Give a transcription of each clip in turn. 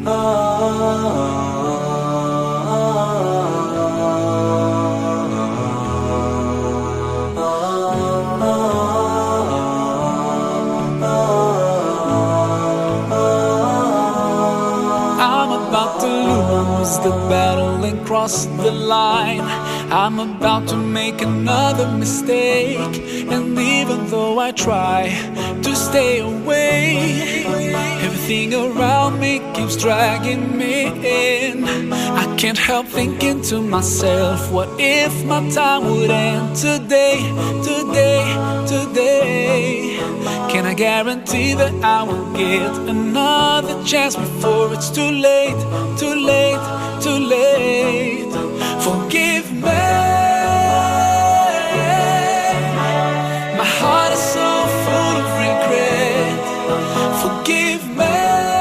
about to lose the battle and cross the line. I'm about to make another mistake, and even though I try to stay away, everything around me keeps dragging me in. I can't help thinking to myself, what if my time would end today, today, today? Can I guarantee that I will get another chance before it's too late, too late, too late? Forgive me. My heart is so full of regret. Forgive me.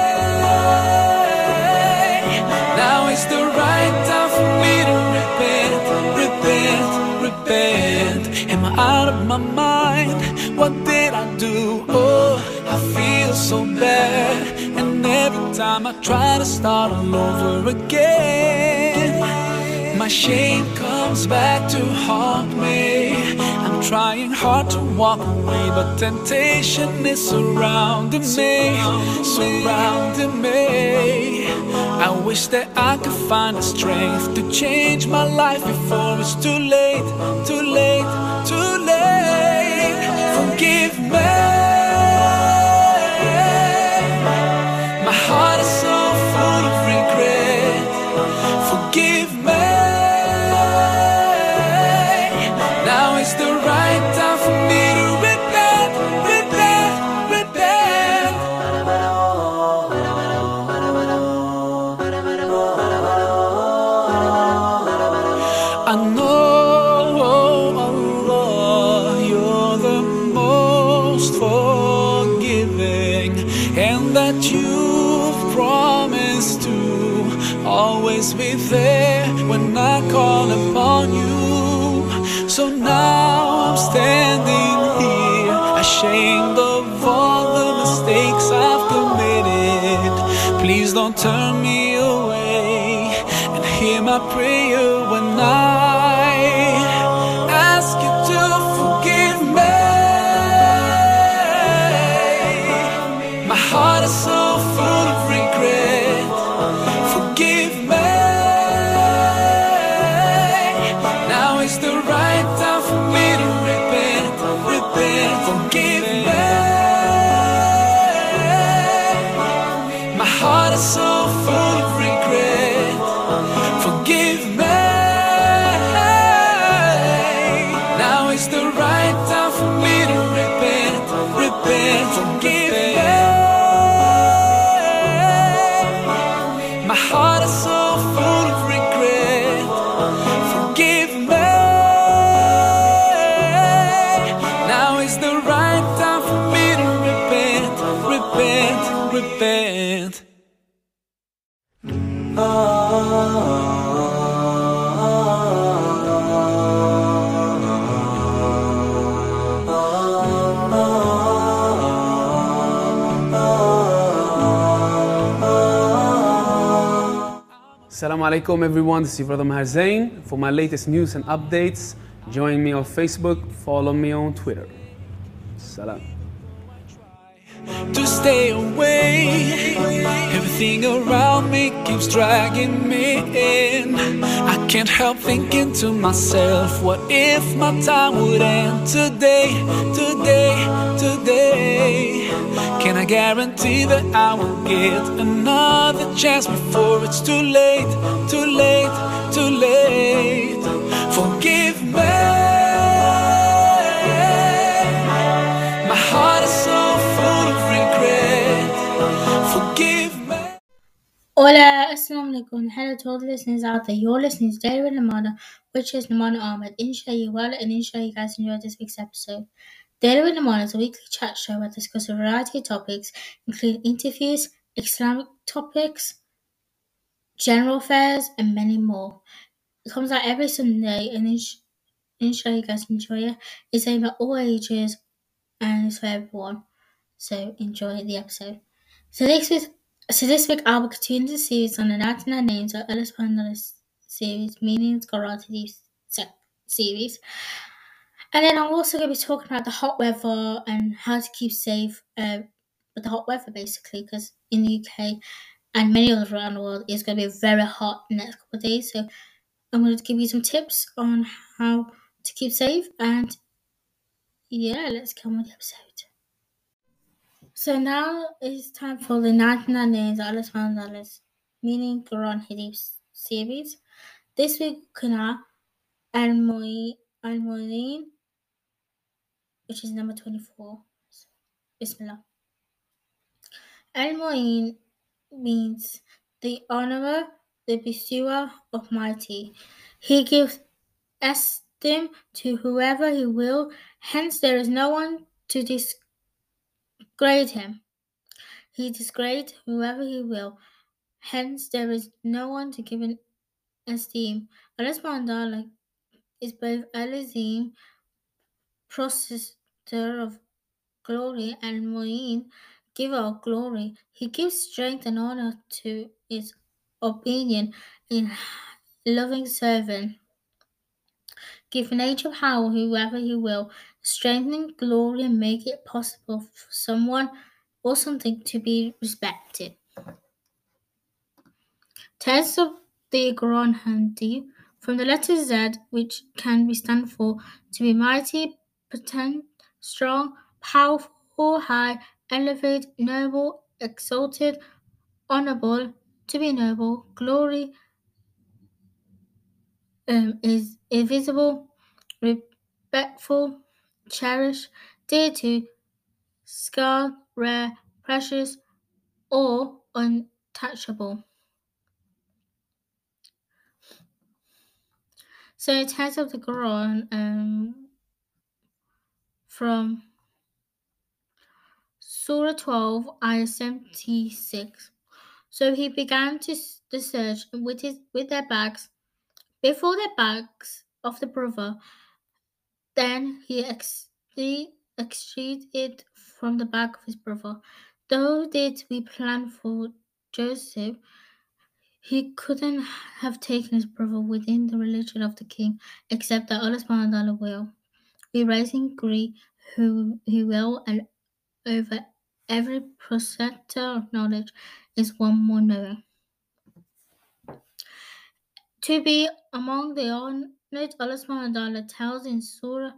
Now is the right time for me to repent, repent, repent. Am I out of my mind? What did I do? Oh, I feel so bad. And every time I try to start all over again, my shame comes back to haunt me. I'm trying hard to walk away, but temptation is surrounding me, surrounding me. I wish that I could find the strength to change my life before it's too late, too late, too late. Forgive me. My heart is so full of regret. Forgive me. Now is the right time for me to repent, repent, repent. I know, Allah, you're the most forgiving, and that you've promised to always be there when I call upon you. So now I'm standing here, ashamed of all the mistakes I've committed. Please don't turn me away, and hear my prayer when I ask you to forgive me. My heart is so full of regret. Forgive me. Now is the right time for me to repent, repent. Forgive me. My heart is so full of regret. Forgive me. Now is the right time for me to repent, repent. Forgive me. My heart is so full of regret. Forgive me. Now is the right time for me to repent, repent, repent. Assalamu alaikum everyone, this is your brother Maher Zain. For my latest news and updates, join me on Facebook, follow me on Twitter. Salam. To stay away, everything around me keeps dragging me in. I can't help thinking to myself, what if my time would end today, today, today? Can I guarantee that I will get another chance before it's too late, too late, too late? Forgive me. My heart is so full of regret. Forgive me. Hola, Assalamu alaikum. Hello to all the listeners out there. You're listening to Daily with Namana, which is Namana Ahmed. Inshallah you're well, and inshallah you guys enjoyed this week's episode. Daily with Namana is a weekly chat show where I discuss a variety of topics, including interviews, Islamic topics, general affairs, and many more. It comes out every Sunday, and inshallah you guys enjoy it. It's aimed at all ages, and it's for everyone. So enjoy the episode. So So this week I will continue the series on the 99 names of Alice Panda's series, meanings karate series. And then I'm also going to be talking about the hot weather and how to keep safe with the hot weather, basically, because in the UK and many others around the world, it's going to be very hot in the next couple of days. So I'm going to give you some tips on how to keep safe. And yeah, let's get on with the episode. So now it's time for the 99 names of Alice Panda's meaning Quran Hadith series. This week we have Al-Mu'in, which is number 24. Bismillah. Al-Mu'in means the honorer, the bestower of mighty. He gives esteem to whoever he will, hence there is no one to disgrade him. He disgrades whoever he will, hence there is no one to give an esteem. Allah subhanahu is both Al-Azim, protector of glory, and Mu'in, giver of glory. He gives strength and honor to his obedient and loving servant. Give nature power whoever he will, strengthening glory and make it possible for someone or something to be respected. Text of the Quran Hadith from the letter Z, which can be stand for to be mighty, potent, strong, powerful, high, elevate, noble, exalted, honorable, to be noble, glory is invisible, respectful, cherished, dear to, scarce, rare, precious, or untouchable. So it has of the Quran from Surah 12, ayah 76. So he began the search with their bags before their backs of the brother. Then he extracted it from the back of his brother. Though did we plan for Joseph, he couldn't have taken his brother within the religion of the king, except that Allah subhanahu wa ta'ala will. We raising Greek who he will, and over every processor of knowledge is one more knower. To be among the honored, Allah subhanahu wa ta'ala tells in Surah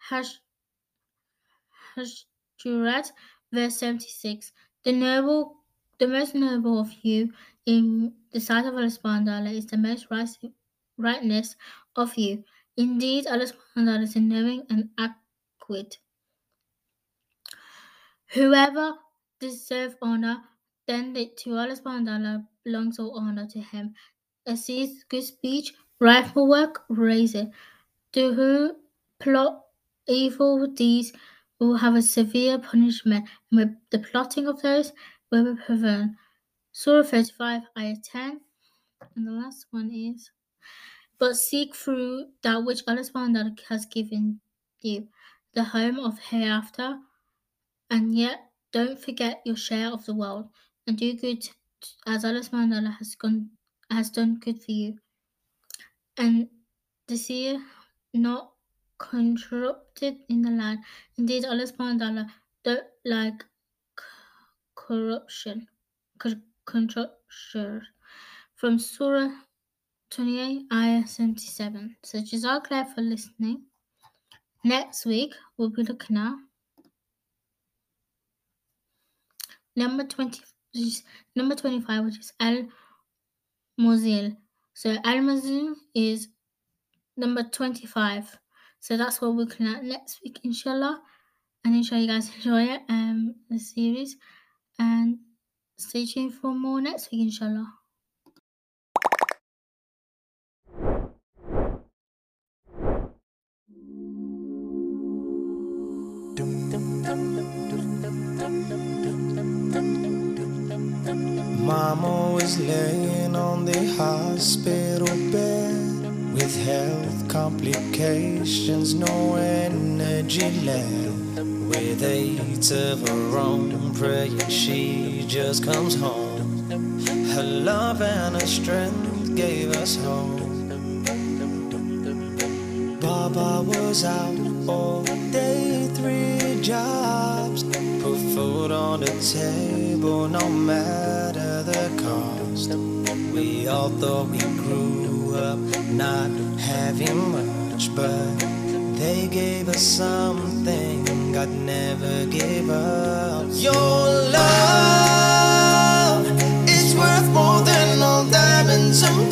Hujurat, verse 76, the most noble of you in the sight of Allah subhanahu wa ta'ala is the most rightness of you. Indeed, Allah subhanahu wa ta'ala is knowing and accurate. Whoever deserves honor, then to Allah subhanahu wa ta'ala belongs all honor to him. Assists good speech, rightful work, raise it. To who plot evil deeds will have a severe punishment, and with the plotting of those will be prevailed. Surah 35, ayah 10. And the last one is, but seek through that which Allah subhanahu wa ta'ala has given you, the home of hereafter, and yet don't forget your share of the world, and do good as Allah subhanahu wa ta'ala has done good for you. And desire not corrupted in the land. Indeed, Allah subhanahu wa ta'ala don't like corruption. From Surah 28, ayah 77. So Jazakallah for listening. Next week, we'll be looking at number 25, which is Al-Muzil. So Al-Muzil is number 25. So that's what we're looking at next week, inshallah. And inshallah you guys enjoy it, the series. And stay tuned for more next week, inshallah. Mama was laying on the hospital bed with health complications, no energy left. With 8 of her own, praying she just comes home. Her love and her strength gave us hope. Baba was out all day, 3 jobs, put food on the table no matter the cost. We all thought we grew up not having much, but they gave us something God never gave up. Your love is worth more than all diamonds and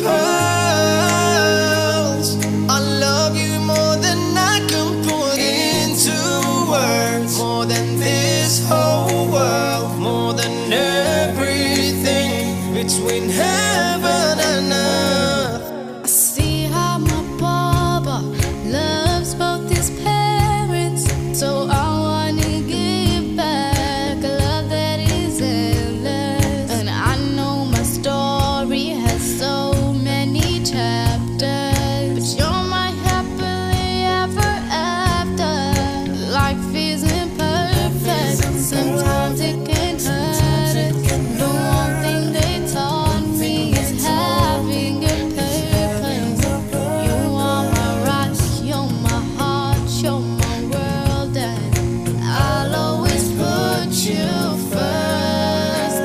pearls. I love you more than I can put into words, more than this whole world, more than everything between heaven and earth. I see how my Baba loves both his parents, so I wanna give back a love that is endless. And I know my story has so many chapters, but you're my happily ever after. Life isn't perfect, sometimes it can hurt us. The one thing they taught me is having a purpose. You are my rock, you're my heart, you're my world, and I'll always put you first.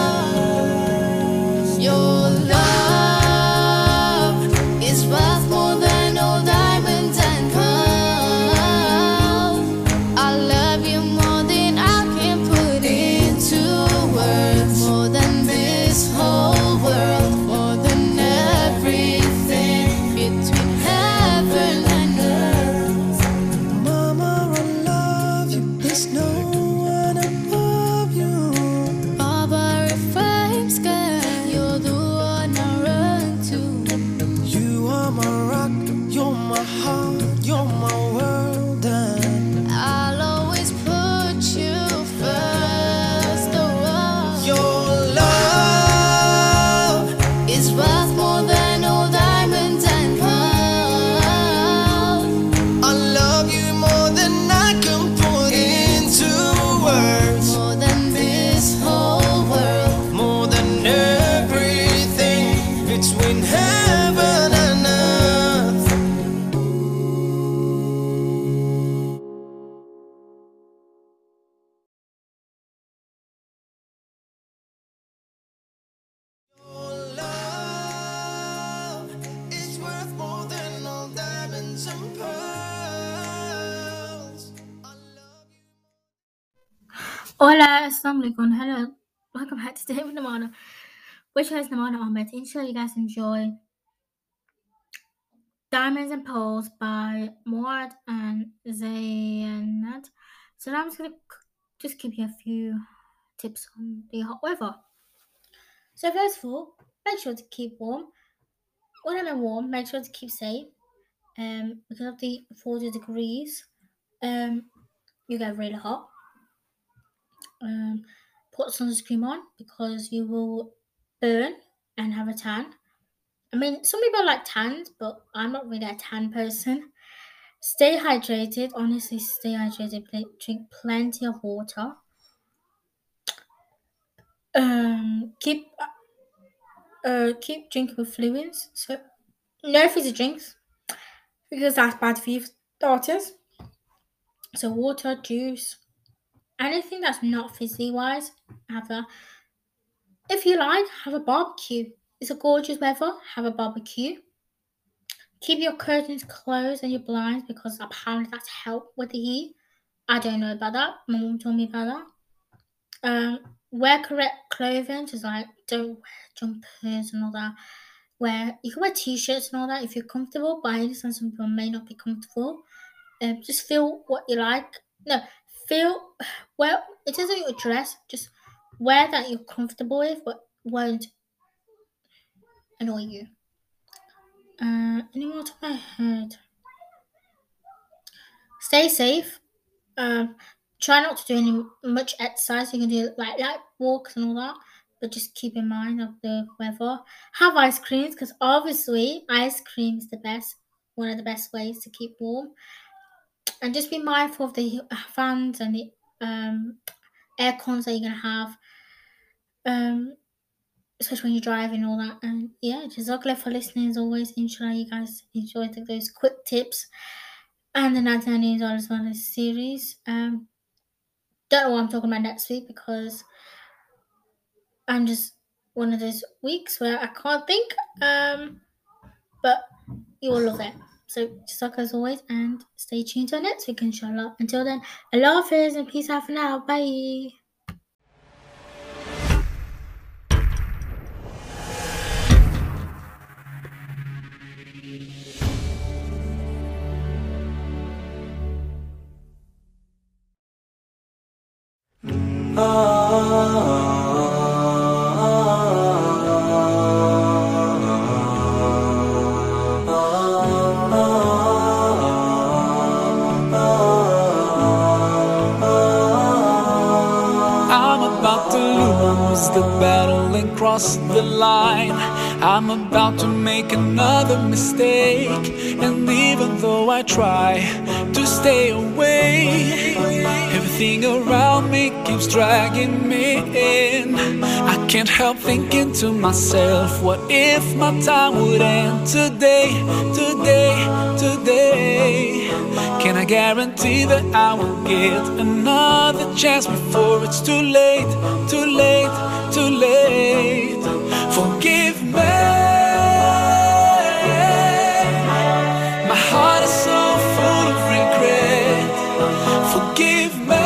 Your love is worth more than all diamonds and pearls. I love you more than I can put into words, more than this whole world, more than everything between heaven and earth. Mama, I love you, there's no one above you. Baba, if I'm scared, you're the one I run to. You are my rock, you're my heart, you're my world, and I'll always put you first. your love Is worth more than all diamonds and pearls. I love you more than I can put into words, More than this whole world. more than everything between heaven and earth. Your love is worth more than all diamonds and pearls. I love you. Hola, assalamu alaikum. Hello, welcome back to Day with Namana, which is Namana Ahmed. Inshallah, you guys enjoy Diamonds and Pearls by Muad and Zaynat. So now I'm just gonna just give you a few tips on the hot weather. So first of all, make sure to keep warm. When I'm warm, make sure to keep safe. Because of the 40 degrees, you get really hot. Put sunscreen on because you will burn and have a tan. I mean, some people like tans, but I'm not really a tan person. Stay hydrated. Honestly, stay hydrated. Drink plenty of water. Keep drinking with fluids. So no fizzy drinks because that's bad for you, starters. So water, juice, anything that's not fizzy wise. Have that. If you like, have a barbecue. It's a gorgeous weather. Have a barbecue. Keep your curtains closed and your blinds because apparently that's help with the heat. I don't know about that. My mum told me about that. Wear correct clothing, just like don't wear jumpers and all that. You can wear t-shirts and all that if you're comfortable, but I understand some people may not be comfortable. Just feel what you like. No, feel well. It doesn't your dress. Just wear that you're comfortable with, but won't annoy you. Any more to my head? Stay safe. Try not to do any much exercise. You can do like light walks and all that, but just keep in mind of the weather. Have ice creams because obviously ice cream is the best, one of the best ways to keep warm. And just be mindful of the fans and the air cons that you're gonna have. especially when you're driving and all that. And yeah, jazakallah for listening as always. Inshallah, you guys enjoyed those quick tips and the $99 as well as series. Don't know what I'm talking about next week because I'm just one of those weeks where I can't think. But you will love it. So jazakallah as always, and stay tuned till next week, inshallah. Until then, Allah Hafiz and peace out for now. Bye. I'm about to lose the battle and cross the line. I'm about to make another mistake, and even though I try to stay away, everything around me keeps dragging me in. I can't help thinking to myself, what if my time would end today, today, today? Can I guarantee that I will get another chance before it's too late, too late, too late? Forgive me. My heart is so full of regret. Forgive me.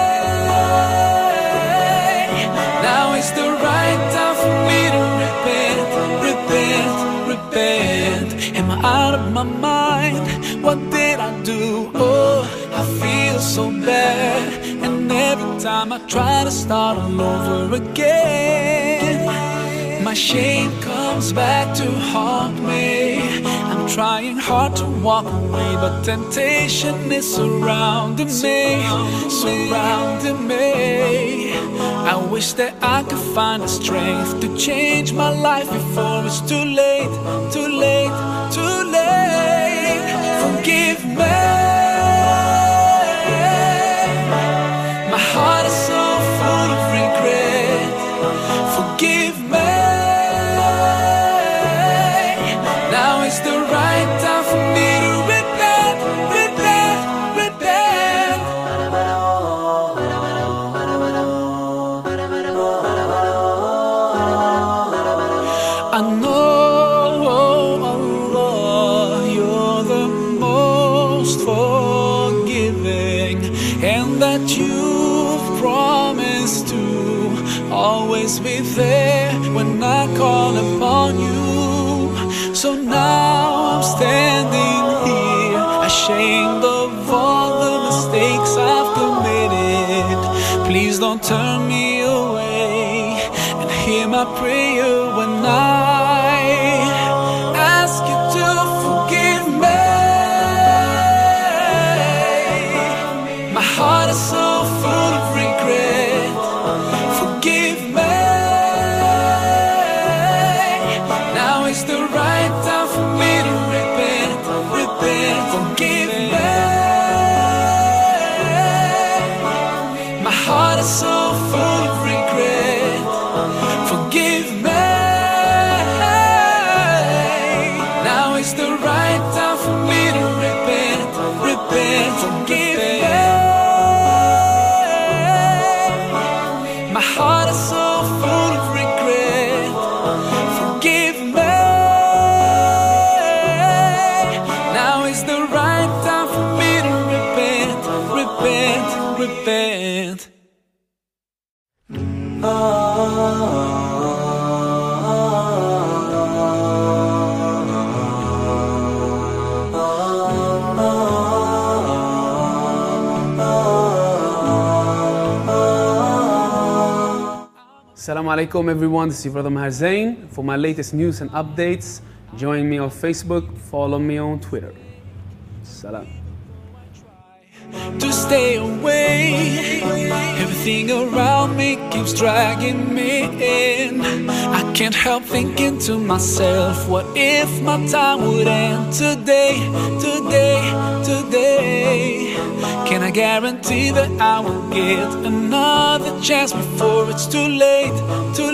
Now is the right time for me to repent, repent, repent. Am I out of my mind? What did I do? Oh, I feel so bad. And every time I try to start all over again, my shame comes back to haunt me. I'm trying hard to walk away, but temptation is surrounding me, surrounding me. I wish that I could find the strength to change my life before it's too late, too late, too late. Forgive me. My heart is so full of regret. Forgive me. Now is the right time for me to repent, repent, repent. I know, Allah, you're the most forgiving, and that you've promised to always be there when I call upon you. So now I'm standing here, ashamed of all the mistakes I've committed. Please don't turn me away, and hear my prayer when I ask you to forgive me. My heart is so full of regret. Forgive me. Now is the right time for me to repent, repent. Forgive me. My heart is so full of regret. Forgive me. Now is the right time for me to repent, repent. Forgive me. My heart is so full of regret. Forgive me. Now is the right time for me to repent, repent, repent. Assalamu alaikum everyone, this is your brother Maher Zain. For my latest news and updates, join me on Facebook, follow me on Twitter. Salam. To stay away, everything around me keeps dragging me in. I can't help thinking to myself, what if my time would end today, today, today? Can I guarantee that I will get another chance before it's too late, too